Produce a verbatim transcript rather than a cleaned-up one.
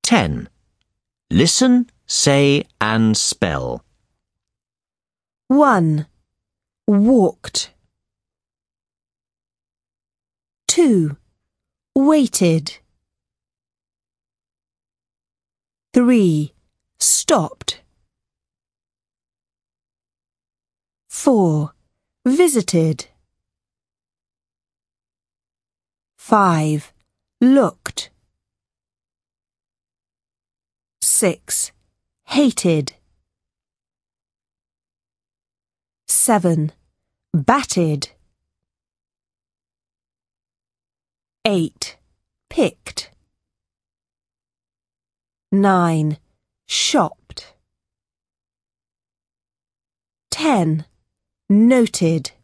ten. Listen, say and spell. one. Walked. two. Waited. three. Stopped. four. Visited. five. Looked. six. Hated. seven. Batted. eight. Picked. nine. Shopped. ten. Noted.